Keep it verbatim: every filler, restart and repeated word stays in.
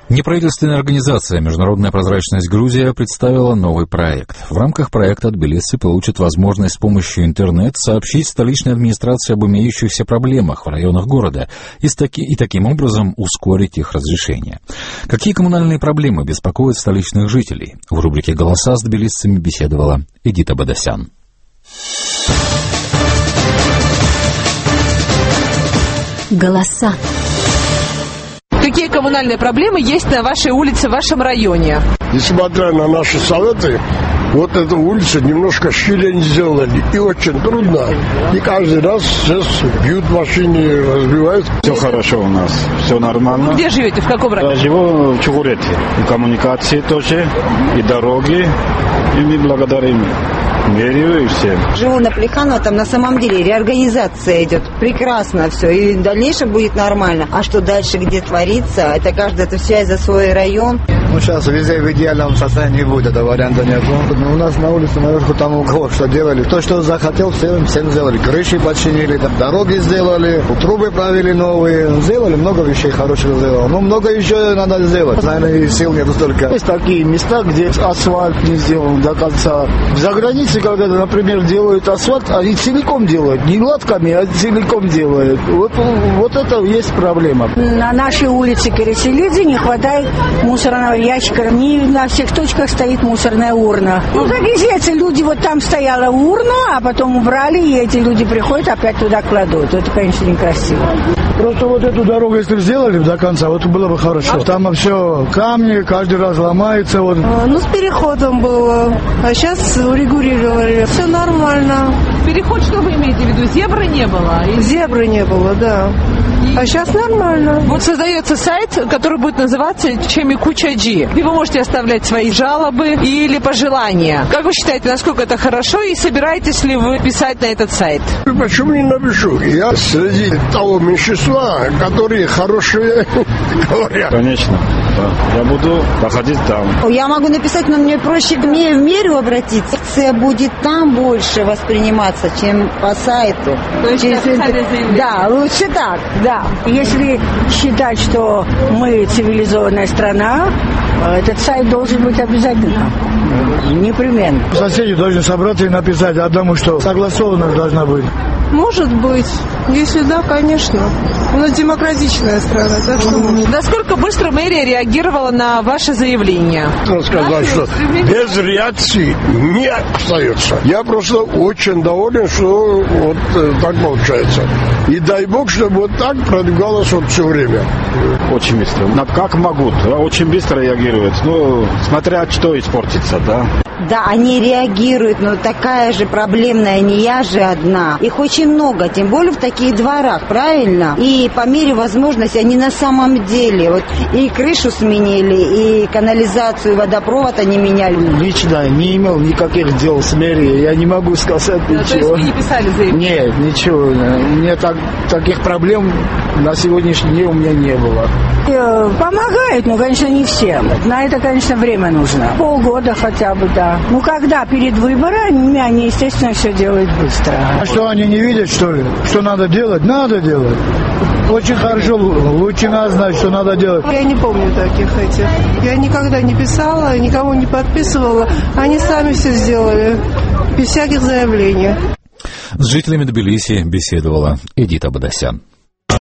Неправительственная организация «Международная прозрачность Грузия» представила новый проект. В рамках проекта тбилисцы получат возможность с помощью интернет сообщить столичной администрации об имеющихся проблемах в районах города и, таки, и таким образом ускорить их разрешение. Какие коммунальные проблемы беспокоят столичных жителей? В рубрике «Голоса» с тбилисцами беседовала Эдита Бадасян. Голоса. Какие коммунальные проблемы есть на вашей улице, в вашем районе? Несмотря на наши советы, вот эту улицу немножко щелень сделали. И очень трудно. И каждый раз сейчас бьют машины, разбивают. Все хорошо у нас, все нормально. Где живете, в каком районе? Я живу в Чугурете. И коммуникации тоже, и дороги. И мы благодарим мэрию и всем. Живу на Плеханова, там на самом деле реорганизация идет. Прекрасно все. И в дальнейшем будет нормально. А что дальше, где творится, это каждый это связь за свой район. Ну, сейчас везде в идеальном состоянии будет, это варианта нет. Но у нас на улице наверху там у кого что делали. То, что захотел, всем, всем сделали. Крыши починили, там, дороги сделали, трубы провели новые. Сделали много вещей хороших сделали. Но много еще надо сделать. Наверное, сил нет столько. Есть такие места, где асфальт не сделан до конца. За границей, когда, например, делают асфальт, они целиком делают. Не гладками, а целиком делают. Вот, вот это есть проблема. На нашей улице Кереселидзе не хватает мусорного ящика. Не на всех точках стоит мусорная урна. Ну, как известно, люди вот там стояла урна, а потом убрали, и эти люди приходят, опять туда кладут. Это, конечно, некрасиво. Просто вот эту дорогу, если сделали до конца, вот было бы хорошо. Там все камни, каждый раз ломается. Вот. Ну, с переходом было. А сейчас урегулировали. Все нормально. Переход, что вы имеете в виду? Зебры не было? Или... Зебры не было, да. А сейчас нормально. Вот создается сайт, который будет называться Чемикучаджи. И вы можете оставлять свои жалобы или пожелания. Как вы считаете, насколько это хорошо? И собираетесь ли вы писать на этот сайт? Почему не напишу? Я среди того меньшинства, которые хорошие говорят. Конечно. Да. Я буду проходить там. Я могу написать, но мне проще к мне в меру обратиться. Акция будет там больше восприниматься, чем по сайту. То есть Через... Да, лучше так, да. Если считать, что мы цивилизованная страна, этот сайт должен быть обязательно. Непременно. Соседи должны собраться и написать одному, что согласованность должна быть. Может быть. Если да, конечно. У нас демократичная страна, так что может. Насколько быстро мэрия реагировала на ваше заявление? Нужно сказать, что без реакции не остается. Я просто очень доволен, что вот так получается. И дай бог, чтобы вот так продвигалось вот все время. Очень быстро. Как могут, очень быстро реагируют. Ну, смотря что испортится, да. Да, они реагируют, но такая же проблемная не я же одна. Их очень много, тем более в таких дворах, правильно? И по мере возможности они на самом деле вот и крышу сменили, и канализацию, и водопровод они меняли. Лично не имел никаких дел с мэрией, я не могу сказать да, ничего. То есть вы не писали заявление? Нет, ничего. У меня так, таких проблем на сегодняшний день у меня не было. Помогают, но, конечно, не всем. На это, конечно, время нужно. Полгода хотя бы, да. Ну, когда перед выборами, они, естественно, все делают быстро. А что, они не видят, что ли? Что надо делать? Надо делать. Очень хорошо, лучше нас знать, что надо делать. Я не помню таких этих. Я никогда не писала, никого не подписывала. Они сами все сделали, без всяких заявлений. С жителями Тбилиси беседовала Эдита Бадасян.